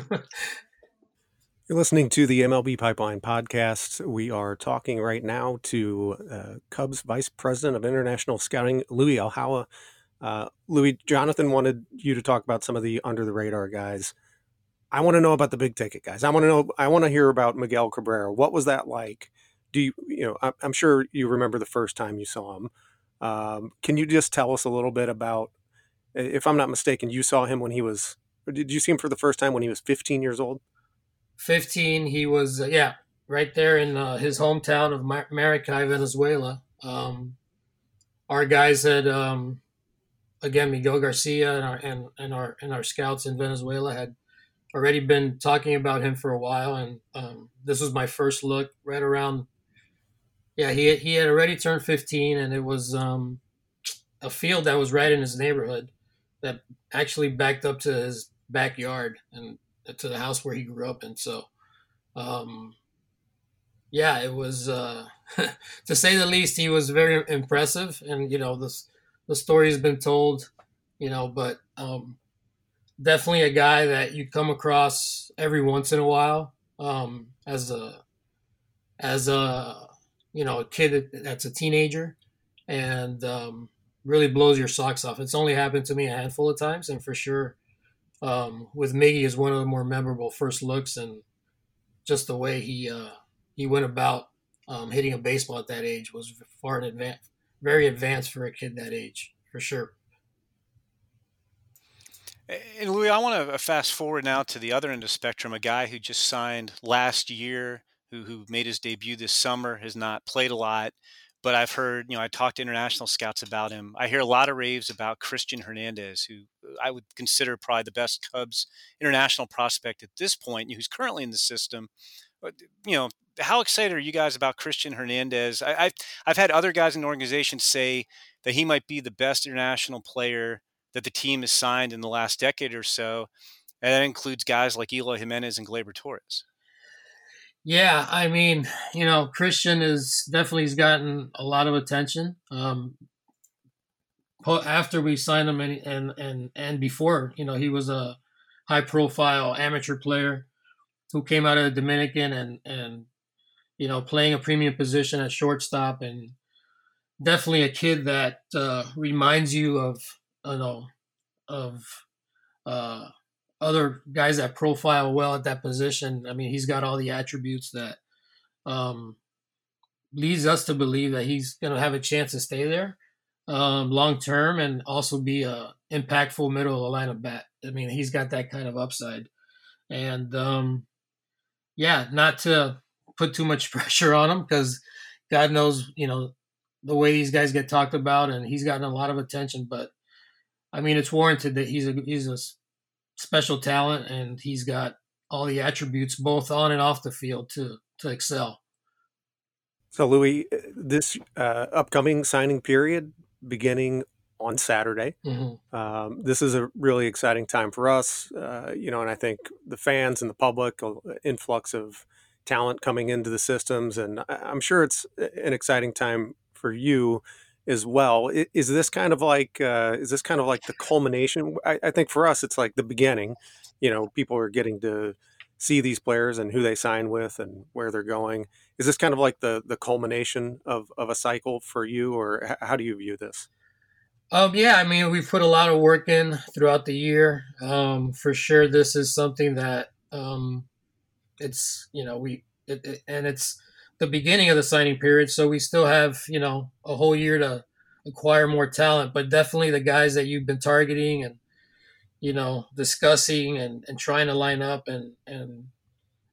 You're listening to the M L B Pipeline podcast. We are talking right now to uh, Cubs Vice President of International Scouting, Louis Alhawa. Uh, Louis, Jonathan wanted you to talk about some of the under the radar guys. I want to know about the big ticket guys. I want to know. I want to hear about Miguel Cabrera. What was that like? Do you, you know? I'm sure you remember the first time you saw him. Um, can you just tell us a little bit about? If I'm not mistaken, you saw him when he was. Or did you see him for the first time when he was fifteen years old? fifteen. He was uh, yeah, right there in uh, his hometown of Mar- Maracay, Venezuela. Um, our guys had um, again Miguel Garcia and our and, and our and our scouts in Venezuela had already been talking about him for a while, and um, this was my first look right around. Yeah, he he had already turned fifteen, and it was um, a field that was right in his neighborhood that actually backed up to his backyard and to the house where he grew up in. So, um, yeah, it was uh, to say the least. He was very impressive, and you know the the story has been told, you know, but um, definitely a guy that you come across every once in a while um, as a as a you know, a kid that's a teenager, and um, really blows your socks off. It's only happened to me a handful of times, and for sure, um, with Miggy is one of the more memorable first looks, and just the way he uh, he went about um, hitting a baseball at that age was far in advance, very advanced for a kid that age, for sure. And Louis, I want to fast forward now to the other end of the spectrum, a guy who just signed last year, who who made his debut this summer, has not played a lot, but I've heard, you know, I talked to international scouts about him. I hear a lot of raves about Christian Hernandez, who I would consider probably the best Cubs international prospect at this point, who's currently in the system. But, you know, how excited are you guys about Christian Hernandez? I, I've I've had other guys in the organization say that he might be the best international player that the team has signed in the last decade or so, and that includes guys like Eloy Jimenez and Gleyber Torres. Yeah, I mean, you know, Christian is definitely has gotten a lot of attention. Um, after we signed him and, and and and before, you know, he was a high-profile amateur player who came out of the Dominican and and you know playing a premium position at shortstop, and definitely a kid that uh, reminds you of you know of uh, other guys that profile well at that position. I mean, he's got all the attributes that um, leads us to believe that he's going to have a chance to stay there um, long term, and also be a impactful middle of the lineup bat. I mean, he's got that kind of upside, and um, yeah, not to put too much pressure on him, because God knows, you know, the way these guys get talked about, and he's gotten a lot of attention. But I mean, it's warranted that he's a he's a special talent, and he's got all the attributes both on and off the field to to excel. So, Louis, this uh, upcoming signing period beginning on Saturday, Mm-hmm. um, this is a really exciting time for us, uh, you know, and I think the fans and the public, uh, influx of talent coming into the systems, and I- I'm sure it's an exciting time for you as well. I- Is this kind of like uh, is this kind of like the culmination? I, I think for us, it's like the beginning. You know, people are getting to see these players and who they sign with and where they're going. Is this kind of like the the culmination of, of a cycle for you, or h- how do you view this? Um, yeah, I mean, we've put a lot of work in throughout the year. Um, for sure, this is something that um, it's you know we it, it, and it's the beginning of the signing period, so we still have you know a whole year to acquire more talent. But definitely the guys that you've been targeting and you know discussing and, and trying to line up and and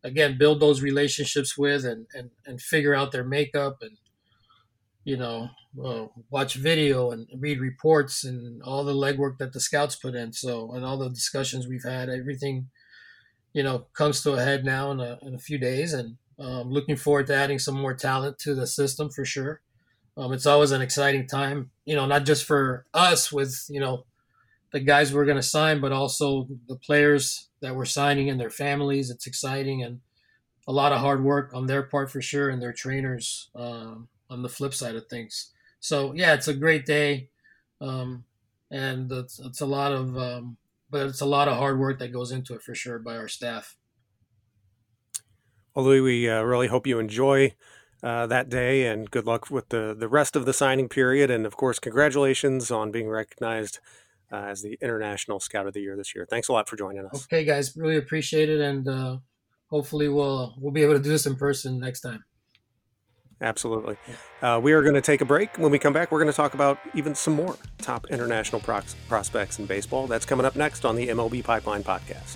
again, build those relationships with and, and, and figure out their makeup and, you know, uh, watch video and read reports and all the legwork that the scouts put in. So, and all the discussions we've had, everything, you know, comes to a head now in a, in a few days. And um, looking forward to adding some more talent to the system for sure. Um, it's always an exciting time, you know, not just for us with, you know, the guys we're going to sign, but also the players that we're signing and their families. It's exciting and a lot of hard work on their part for sure, and their trainers um, on the flip side of things. So yeah, it's a great day, um, and it's, it's a lot of, um, but it's a lot of hard work that goes into it for sure by our staff. Well, Louis, we uh, really hope you enjoy uh, that day, and good luck with the the rest of the signing period. And of course, congratulations on being recognized uh, as the International Scout of the Year this year. Thanks a lot for joining us. Okay, guys, really appreciate it, and uh, hopefully we'll we'll be able to do this in person next time. Absolutely. Uh, we are going to take a break. When we come back, we're going to talk about even some more top international prox- prospects in baseball. That's coming up next on the M L B Pipeline Podcast.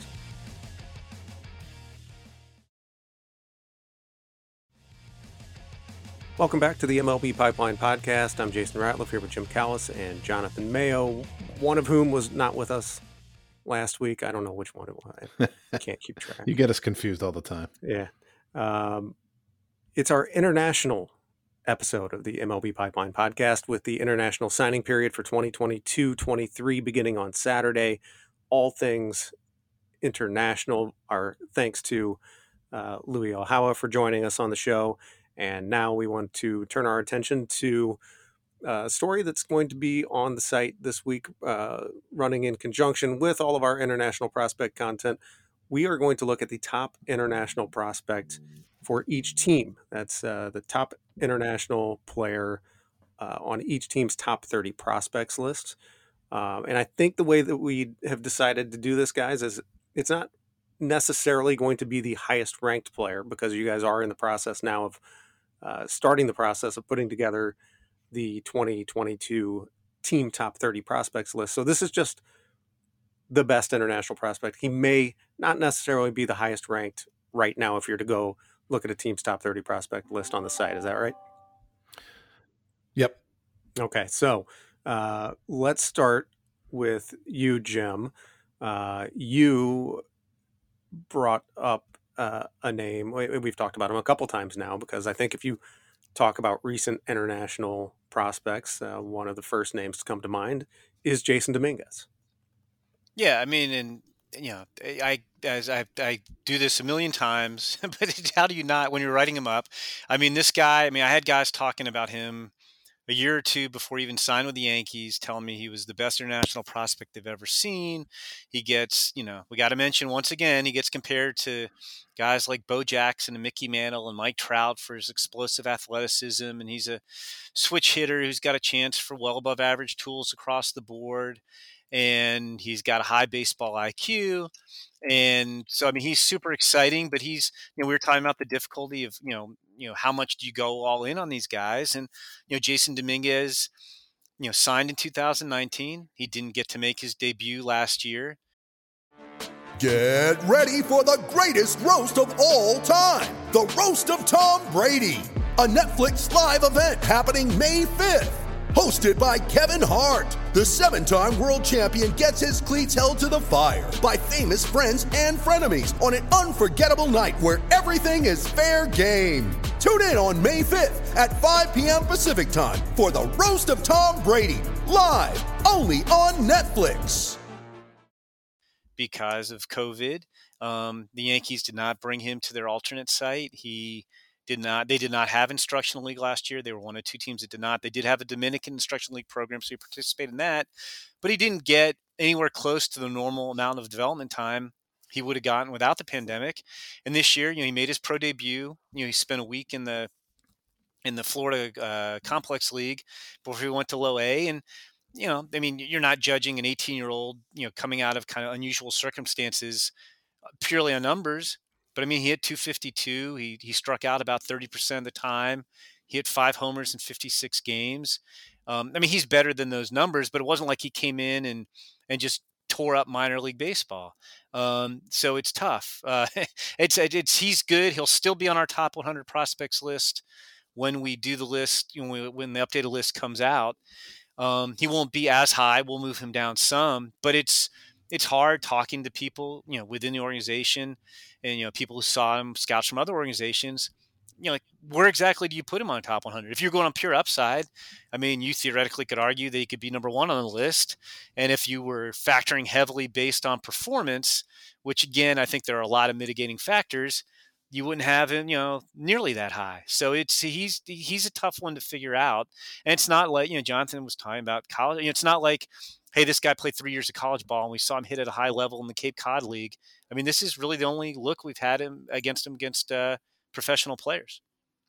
Welcome back to the M L B Pipeline Podcast. I'm Jason Ratliff here with Jim Callis and Jonathan Mayo, one of whom was not with us last week. I don't know which one it was. I can't keep track. You get us confused all the time. Yeah. Um, it's our international episode of the M L B Pipeline Podcast with the international signing period for twenty twenty-two twenty-three beginning on Saturday. All things international. Our thanks to uh, Louis Alhawa for joining us on the show. And now we want to turn our attention to a story that's going to be on the site this week, uh, running in conjunction with all of our international prospect content. We are going to look at the top international prospect for each team. That's uh, the top international player uh, on each team's top thirty prospects list. Um, and I think the way that we have decided to do this, guys, is it's not necessarily going to be the highest ranked player, because you guys are in the process now of uh, starting the process of putting together the twenty twenty-two team top thirty prospects list. So this is just the best international prospect. He may not necessarily be the highest ranked right now if you're to go look at a team's top thirty prospect list on the site. Is that right? Yep. Okay. So uh, let's start with you, Jim. Uh, you brought up uh, a name. We- We've talked about him a couple times now, because I think if you talk about recent international prospects, uh, one of the first names to come to mind is Jason Dominguez. Yeah, I mean, and you know, I as I I do this a million times, but how do you not when you're writing him up? I mean, this guy. I mean, I had guys talking about him a year or two before he even signed with the Yankees, telling me he was the best international prospect they've ever seen. He gets, you know, we got to mention once again, he gets compared to guys like Bo Jackson and Mickey Mantle and Mike Trout for his explosive athleticism. And he's a switch hitter who's got a chance for well above average tools across the board. And he's got a high baseball I Q. And so, I mean, he's super exciting, but he's, you know, we were talking about the difficulty of, you know, you know, how much do you go all in on these guys? And, you know, Jason Dominguez, you know, signed in two thousand nineteen. He didn't get to make his debut last year. Get ready for the greatest roast of all time, the Roast of Tom Brady, a Netflix live event happening May fifth. Hosted by Kevin Hart, the seven-time world champion gets his cleats held to the fire by famous friends and frenemies on an unforgettable night where everything is fair game. Tune in on May fifth at five p.m. Pacific time for the Roast of Tom Brady, live only on Netflix. Because of COVID, um, the Yankees did not bring him to their alternate site. He did not. They did not have Instructional League last year. They were one of two teams that did not. They did have a Dominican Instructional League program, so he participated in that. But he didn't get anywhere close to the normal amount of development time he would have gotten without the pandemic. And this year, you know, he made his pro debut. You know, he spent a week in the in the Florida uh, Complex League before he went to Low A. And you know, I mean, you're not judging an eighteen-year-old, you know, coming out of kind of unusual circumstances purely on numbers. But I mean, he hit two fifty-two. He he struck out about thirty percent of the time. He hit five homers in fifty-six games. Um, I mean, he's better than those numbers, but it wasn't like he came in and and just tore up minor league baseball. Um, so it's tough. Uh, it's, it's, he's good. He'll still be on our top one hundred prospects list when we do the list, you know, when the updated list comes out. Um, he won't be as high. We'll move him down some, but it's, it's hard talking to people, you know, within the organization and, you know, people who saw him, scouts from other organizations, you know, like, where exactly do you put him on top one hundred? If you're going on pure upside, I mean, you theoretically could argue that he could be number one on the list. And if you were factoring heavily based on performance, which again, I think there are a lot of mitigating factors, you wouldn't have him, you know, nearly that high. So it's, he's, he's a tough one to figure out. And it's not like, you know, Jonathan was talking about college. It's not like, hey, this guy played three years of college ball and we saw him hit at a high level in the Cape Cod League. I mean, this is really the only look we've had him against him against uh, professional players.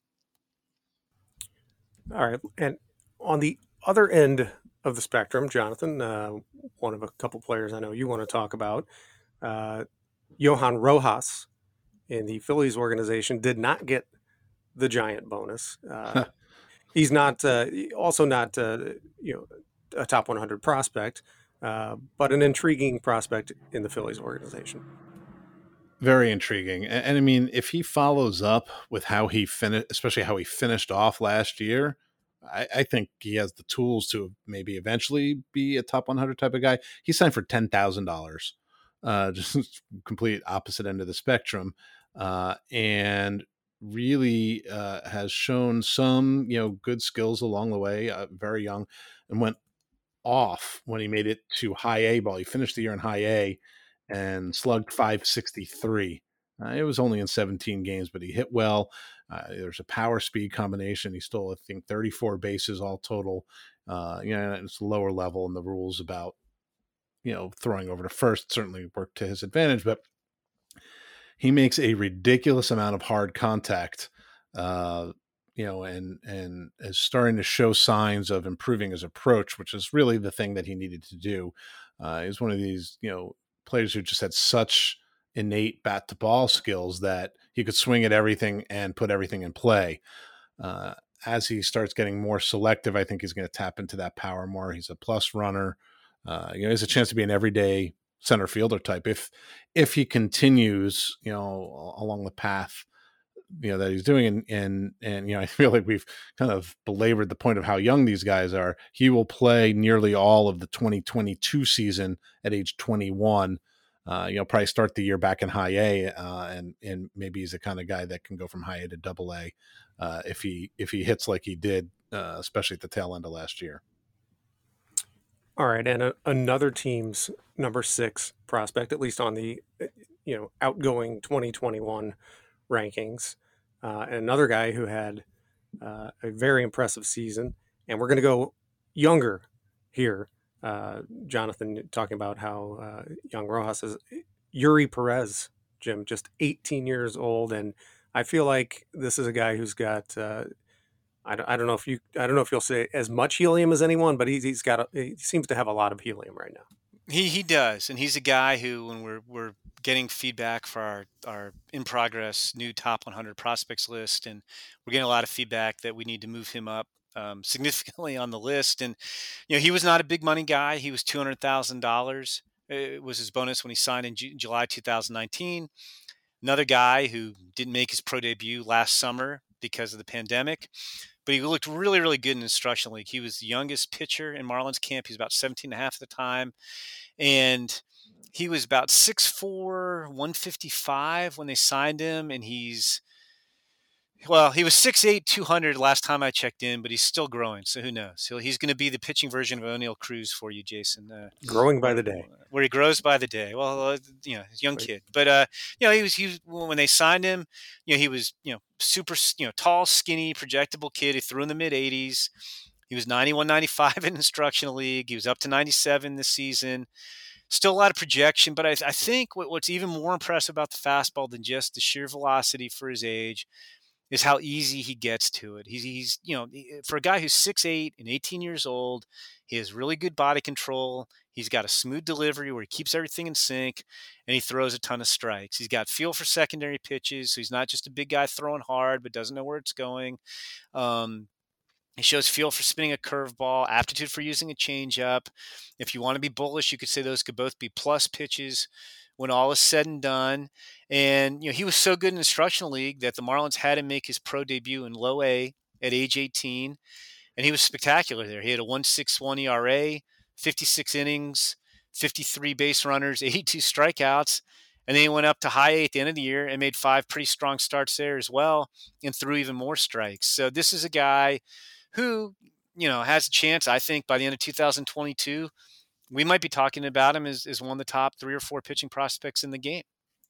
All right. And on the other end of the spectrum, Jonathan, uh, one of a couple players I know you want to talk about, uh, Johan Rojas in the Phillies organization did not get the giant bonus. Uh, he's not, uh, also not, uh, you know, a top one hundred prospect, uh, but an intriguing prospect in the Phillies organization. Very intriguing. And, and I mean, if he follows up with how he finished, especially how he finished off last year, I, I think he has the tools to maybe eventually be a top one hundred type of guy. He signed for ten thousand dollars, uh, just complete opposite end of the spectrum. Uh, and really uh, has shown some, you know, good skills along the way, uh, very young, and went off when he made it to high A ball. He finished the year in high A and slugged five sixty-three. Uh, it was only in seventeen games, but he hit well. Uh, there's a power speed combination. He stole, I think, thirty-four bases all total. Uh, you know, it's lower level, and the rules about, you know, throwing over to first certainly worked to his advantage, but he makes a ridiculous amount of hard contact, uh, you know, and, and is starting to show signs of improving his approach, which is really the thing that he needed to do. Uh, he's one of these, you know, players who just had such innate bat to ball skills that he could swing at everything and put everything in play. Uh, as he starts getting more selective, I think he's going to tap into that power more. He's a plus runner. Uh, you know, he has a chance to be an everyday center fielder type if if he continues, you know, along the path, you know, that he's doing. And and and you know, I feel like we've kind of belabored the point of how young these guys are. He will play nearly all of the twenty twenty-two season at age twenty-one. Uh, you know, probably start the year back in high A, uh, and and maybe he's the kind of guy that can go from high A to double A uh, if he if he hits like he did, uh, especially at the tail end of last year. All right, and a, another team's number six prospect, at least on the, you know, outgoing twenty twenty-one rankings, uh, and another guy who had uh, a very impressive season. And we're going to go younger here. Uh, Jonathan talking about how uh, young Rojas is. Yuri Perez, Jim, just eighteen years old, and I feel like this is a guy who's got. Uh, I don't, I don't know if you, I don't know if you'll say as much helium as anyone, but he's, he's got, a, he seems to have a lot of helium right now. He he does, and he's a guy who, when we're we're getting feedback for our our in progress new top one hundred prospects list, and we're getting a lot of feedback that we need to move him up um, significantly on the list. And you know, he was not a big money guy. He was two hundred thousand dollars. It was his bonus when he signed in Ju- July two thousand nineteen. Another guy who didn't make his pro debut last summer because of the pandemic. But he looked really, really good in the instructional league. He was the youngest pitcher in Marlins camp. He was about seventeen and a half at the time. And he was about six foot four, one fifty-five when they signed him. And he's, well, he was six eight, two hundred last time I checked in, but he's still growing. So who knows? He'll, he's going to be the pitching version of O'Neill Cruz for you, Jason. Uh, Growing by the day. Where he grows by the day. Well, uh, you know, he's a young Right. kid. But, uh, you know, he was, he was, when they signed him, you know, he was, you know, super, you know, tall, skinny, projectable kid. He threw in the mid eighties. He was ninety-one, ninety-five in instructional league. He was up to ninety-seven this season. Still a lot of projection, but I, I think what, what's even more impressive about the fastball than just the sheer velocity for his age is how easy he gets to it. He's, he's you know, for a guy who's six eight and eighteen years old, he has really good body control. He's got a smooth delivery where he keeps everything in sync, and he throws a ton of strikes. He's got feel for secondary pitches, so he's not just a big guy throwing hard but doesn't know where it's going. Um, He shows feel for spinning a curveball, aptitude for using a changeup. If you want to be bullish, you could say those could both be plus pitches when all is said and done. And, you know, he was so good in the instructional league that the Marlins had him make his pro debut in low A at age eighteen. And he was spectacular there. He had a one point six one E R A, fifty-six innings, fifty-three base runners, eighty-two strikeouts. And then he went up to high A at the end of the year and made five pretty strong starts there as well and threw even more strikes. So this is a guy who, you know, has a chance, I think, by the end of two thousand twenty-two, we might be talking about him as, as one of the top three or four pitching prospects in the game.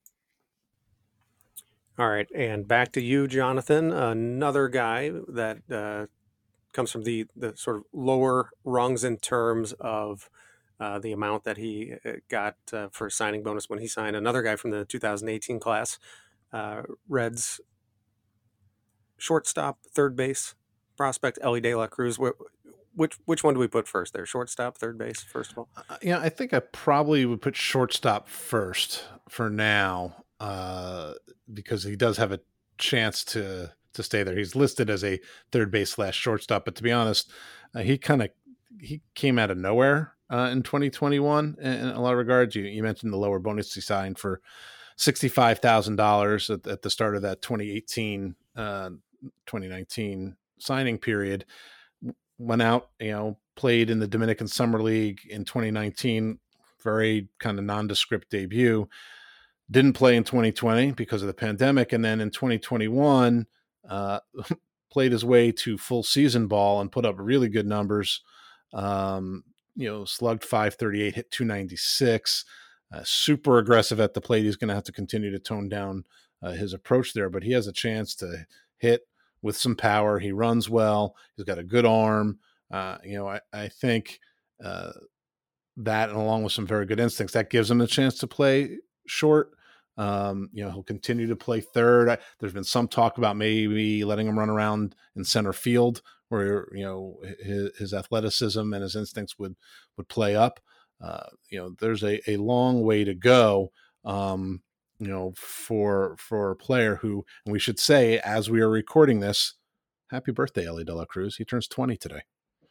All right, and back to you, Jonathan. Another guy that uh, comes from the, the sort of lower rungs in terms of uh, the amount that he got uh, for a signing bonus when he signed another guy from the two thousand eighteen class, uh, Reds shortstop, third base prospect, Elly De La Cruz. Which which one do we put first there? Shortstop, third base, first of all? Uh, yeah, I think I probably would put shortstop first for now, uh, because he does have a chance to to stay there. He's listed as a third base slash shortstop, but to be honest, uh, he kind of he came out of nowhere uh, in twenty twenty-one in, in a lot of regards. You you mentioned the lower bonus he signed for sixty-five thousand dollars at, at the start of that twenty eighteen uh, twenty nineteen signing period. Went out, you know, played in the Dominican Summer League in twenty nineteen, very kind of nondescript debut. Didn't play in twenty twenty because of the pandemic. And then in twenty twenty-one, uh, played his way to full season ball and put up really good numbers. Um, you know, slugged five thirty-eight, hit two ninety-six, uh, super aggressive at the plate. He's going to have to continue to tone down uh, his approach there, but he has a chance to hit with some power. He runs well. He's got a good arm. Uh, you know, I, I think uh, that, and along with some very good instincts, that gives him a chance to play short. Um, you know, he'll continue to play third. I, there's been some talk about maybe letting him run around in center field where, you know, his, his athleticism and his instincts would, would play up. Uh, you know, there's a, a long way to go. Um, you know, for for a player who, and we should say, as we are recording this, happy birthday, Elly De La Cruz. He turns twenty today.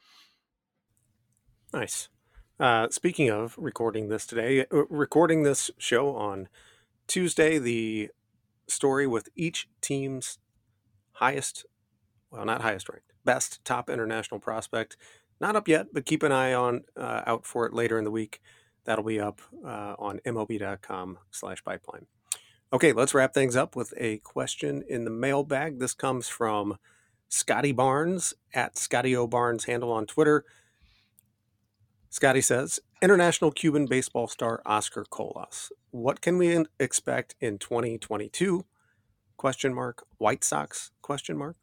Nice. Uh, speaking of recording this today, recording this show on Tuesday, the story with each team's highest, well, not highest ranked, best top international prospect. Not up yet, but keep an eye on uh, out for it later in the week. That'll be up uh, on MLB.com slash pipeline. Okay, let's wrap things up with a question in the mailbag. This comes from Scotty Barnes at Scotty O Barnes handle on Twitter. Scotty says, international Cuban baseball star Oscar Colas. What can we expect in twenty twenty-two? Question mark. White Sox? Question mark.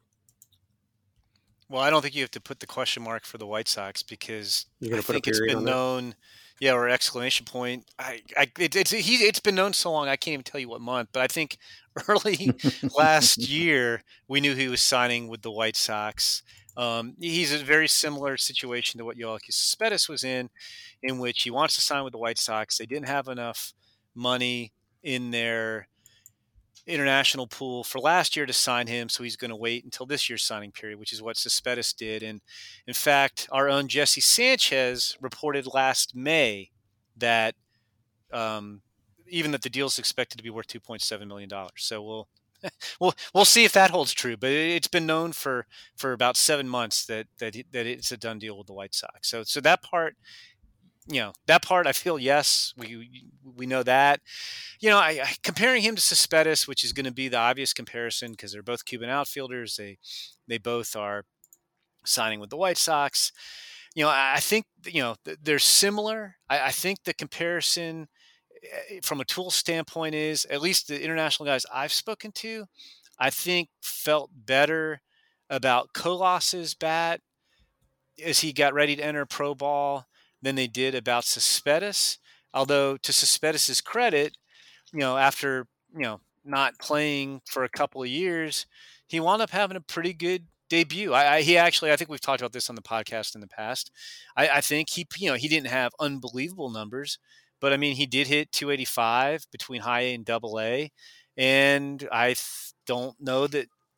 Well, I don't think you have to put the question mark for the White Sox because You're gonna I put think a it's period been on that? known, yeah, or exclamation point. I, I, it, it's he, it's been known so long I can't even tell you what month. But I think early last year we knew he was signing with the White Sox. Um, he's a very similar situation to what Yoelkis Cespedes was in, in which he wants to sign with the White Sox. They didn't have enough money in their international pool for last year to sign him, so he's going to wait until this year's signing period, which is what Cespedes did. And in fact, our own Jesse Sanchez reported last May that um, even that the deal is expected to be worth two point seven million dollars. So we'll we'll we'll see if that holds true. But it's been known for for about seven months that that that it's a done deal with the White Sox. So so that part. You know, that part I feel, yes, we we know that. You know, I, I comparing him to Cespedes, which is going to be the obvious comparison because they're both Cuban outfielders. They they both are signing with the White Sox. You know, I, I think, you know, they're similar. I, I think the comparison from a tool standpoint is, at least the international guys I've spoken to, I think felt better about Colas's bat as he got ready to enter pro ball than they did about Cespedes. Although to Cespedes' credit, you know, after, you know, not playing for a couple of years, he wound up having a pretty good debut. I, I he actually, I think we've talked about this on the podcast in the past. I, I think he, you know, he didn't have unbelievable numbers, but I mean, he did hit two eighty-five between high A and double A. And I th- don't know that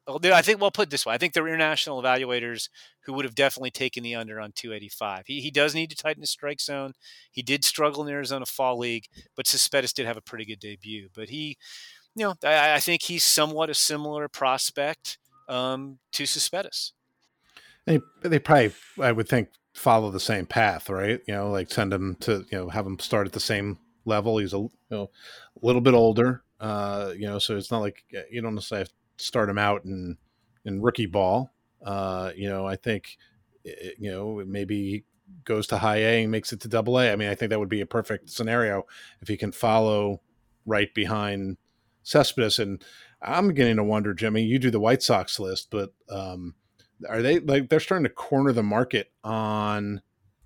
I think, well, put it this way, I think there were international evaluators who would have definitely taken the under on two eighty-five. He he does need to tighten his strike zone. He did struggle in the Arizona Fall League, but Cespedes did have a pretty good debut. But he, you know, I, I think he's somewhat a similar prospect um, to Cespedes. They they probably, I would think, follow the same path, right? You know, like send him to, you know, have him start at the same level. He's a you know a little bit older, uh, you know, so it's not like you don't necessarily have to start him out in in rookie ball. Uh, you know, I think you know maybe he goes to high A and makes it to double A. I mean, I think that would be a perfect scenario if he can follow right behind Cespedes. And I'm beginning to wonder, Jimmy, you do the White Sox list, but um, are they like they're starting to corner the market on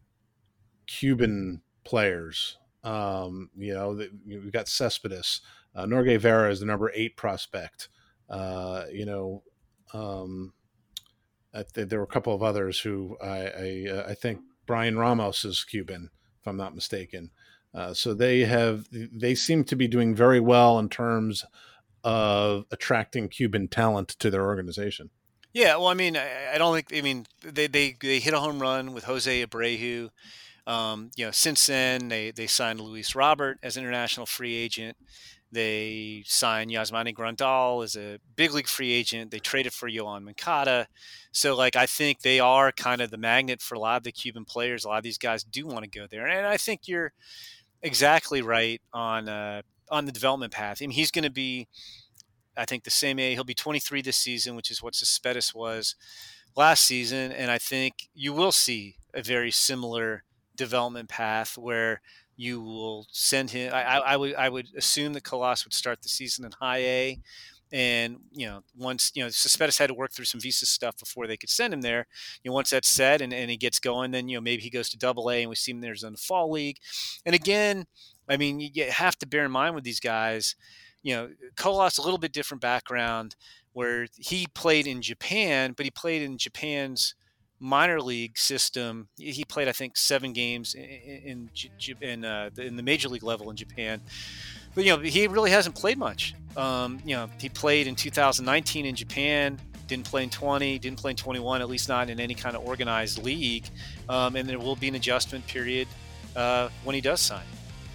Cuban players? Um, you know, the, we've got Cespedes. Uh, Norge Vera is the number eight prospect. Uh, you know, um, I th- there were a couple of others who I I, uh, I think Brian Ramos is Cuban, if I'm not mistaken. Uh, so they have they seem to be doing very well in terms of attracting Cuban talent to their organization. Yeah, well, I mean, I, I don't think. I mean, they, they they hit a home run with Jose Abreu. Um, you know, since then they they signed Luis Robert as an international free agent. They signed Yasmani Grandal as a big league free agent. They traded for Yohan Moncada. So, like, I think they are kind of the magnet for a lot of the Cuban players. A lot of these guys do want to go there, and I think you're exactly right on uh, on the development path. I mean, he's going to be, I think, the same age. He'll be twenty-three this season, which is what Cespedes was last season, and I think you will see a very similar development path where you will send him. I, I would I would assume that Colas would start the season in high A, and you know once you know Cespedes had to work through some visa stuff before they could send him there. You know once that's set and, and he gets going, then you know maybe he goes to double A and we see him there's in the fall league. And again, I mean you have to bear in mind with these guys, you know Colas a little bit different background where he played in Japan, but he played in Japan's minor league system. He played, I think, seven games in in, in, uh, in the major league level in Japan. But, you know, he really hasn't played much. Um, you know, he played in two thousand nineteen in Japan, didn't play in twenty, didn't play in twenty-one, at least not in any kind of organized league. Um, and there will be an adjustment period uh, when he does sign.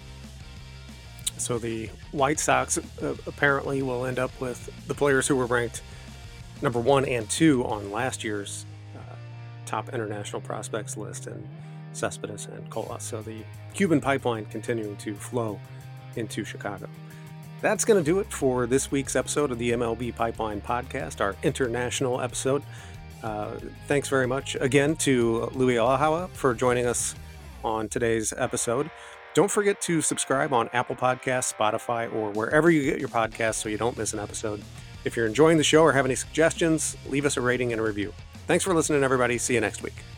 So the White Sox uh, apparently will end up with the players who were ranked number one and two on last year's top international prospects list, and Cespedes and Colas. So the Cuban pipeline continuing to flow into Chicago. That's going to do it for this week's episode of the M L B Pipeline Podcast, our international episode. Uh, thanks very much again to Louis Alahawa for joining us on today's episode. Don't forget to subscribe on Apple Podcasts, Spotify, or wherever you get your podcasts so you don't miss an episode. If you're enjoying the show or have any suggestions, leave us a rating and a review. Thanks for listening, everybody. See you next week.